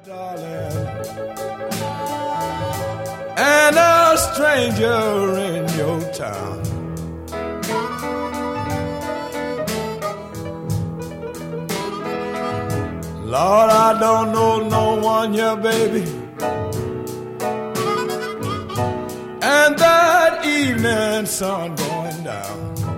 darling, and a stranger in your town. Lord, I don't know no one here, baby. And that evening sun going down.